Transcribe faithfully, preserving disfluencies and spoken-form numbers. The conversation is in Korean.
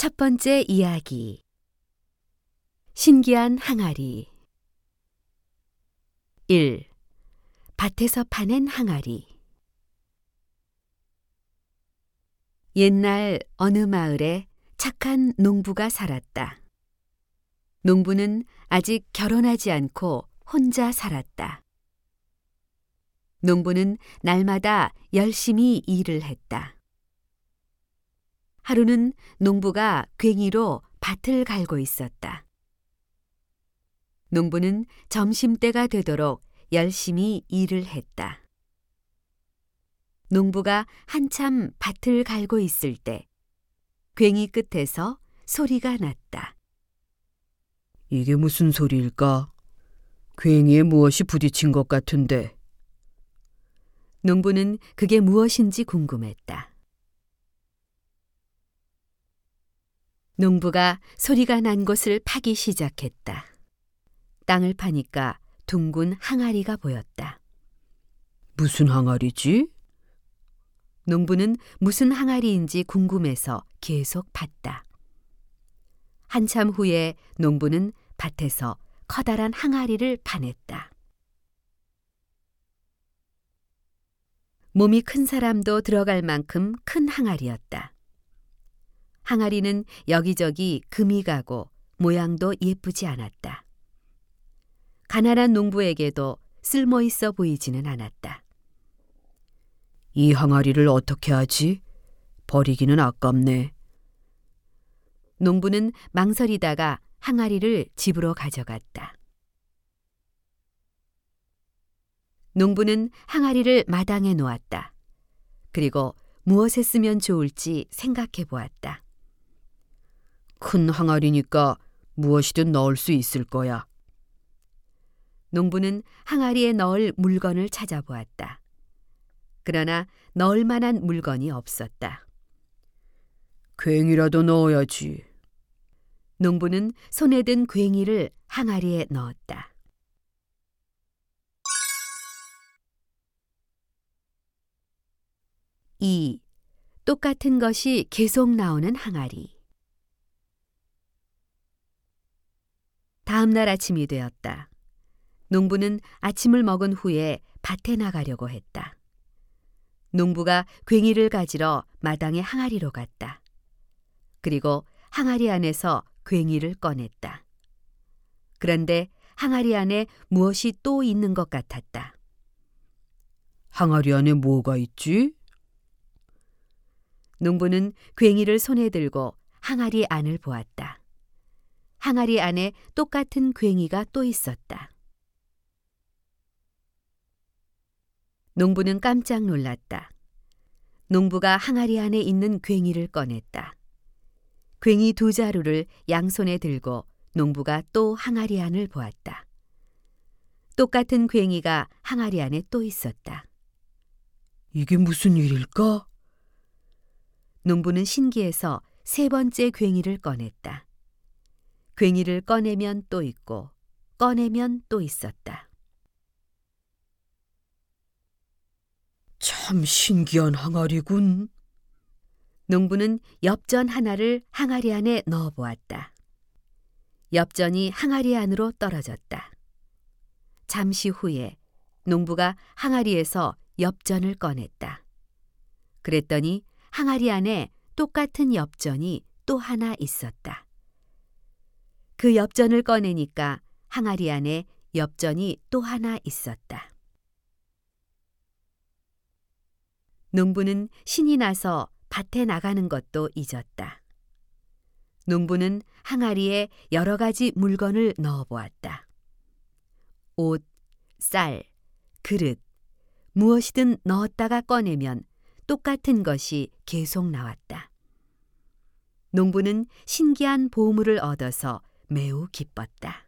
첫 번째 이야기. 신기한 항아리. 일. 밭에서 파낸 항아리. 옛날 어느 마을에 착한 농부가 살았다. 농부는 아직 결혼하지 않고 혼자 살았다. 농부는 날마다 열심히 일을 했다. 하루는 농부가 괭이로 밭을 갈고 있었다. 농부는 점심때가 되도록 열심히 일을 했다. 농부가 한참 밭을 갈고 있을 때 괭이 끝에서 소리가 났다. 이게 무슨 소리일까? 괭이에 무엇이 부딪힌 것 같은데. 농부는 그게 무엇인지 궁금했다. 농부가 소리가 난 곳을 파기 시작했다. 땅을 파니까 둥근 항아리가 보였다. 무슨 항아리지? 농부는 무슨 항아리인지 궁금해서 계속 팠다. 한참 후에 농부는 밭에서 커다란 항아리를 파냈다. 몸이 큰 사람도 들어갈 만큼 큰 항아리였다. 항아리는 여기저기 금이 가고 모양도 예쁘지 않았다. 가난한 농부에게도 쓸모 있어 보이지는 않았다. 이 항아리를 어떻게 하지? 버리기는 아깝네. 농부는 망설이다가 항아리를 집으로 가져갔다. 농부는 항아리를 마당에 놓았다. 그리고 무엇에 쓰면 좋을지 생각해 보았다. 큰 항아리니까 무엇이든 넣을 수 있을 거야. 농부는 항아리에 넣을 물건을 찾아보았다. 그러나 넣을 만한 물건이 없었다. 괭이라도 넣어야지. 농부는 손에 든 괭이를 항아리에 넣었다. 이. 똑같은 것이 계속 나오는 항아리. 다음 날 아침이 되었다. 농부는 아침을 먹은 후에 밭에 나가려고 했다. 농부가 괭이를 가지러 마당의 항아리로 갔다. 그리고 항아리 안에서 괭이를 꺼냈다. 그런데 항아리 안에 무엇이 또 있는 것 같았다. 항아리 안에 뭐가 있지? 농부는 괭이를 손에 들고 항아리 안을 보았다. 항아리 안에 똑같은 괭이가 또 있었다. 농부는 깜짝 놀랐다. 농부가 항아리 안에 있는 괭이를 꺼냈다. 괭이 두 자루를 양손에 들고 농부가 또 항아리 안을 보았다. 똑같은 괭이가 항아리 안에 또 있었다. 이게 무슨 일일까? 농부는 신기해서 세 번째 괭이를 꺼냈다. 괭이를 꺼내면 또 있고 꺼내면 또 있었다. 참 신기한 항아리군. 농부는 엽전 하나를 항아리 안에 넣어 보았다. 엽전이 항아리 안으로 떨어졌다. 잠시 후에 농부가 항아리에서 엽전을 꺼냈다. 그랬더니 항아리 안에 똑같은 엽전이 또 하나 있었다. 그 엽전을 꺼내니까 항아리 안에 엽전이 또 하나 있었다. 농부는 신이 나서 밭에 나가는 것도 잊었다. 농부는 항아리에 여러 가지 물건을 넣어 보았다. 옷, 쌀, 그릇, 무엇이든 넣었다가 꺼내면 똑같은 것이 계속 나왔다. 농부는 신기한 보물을 얻어서 매우 기뻤다.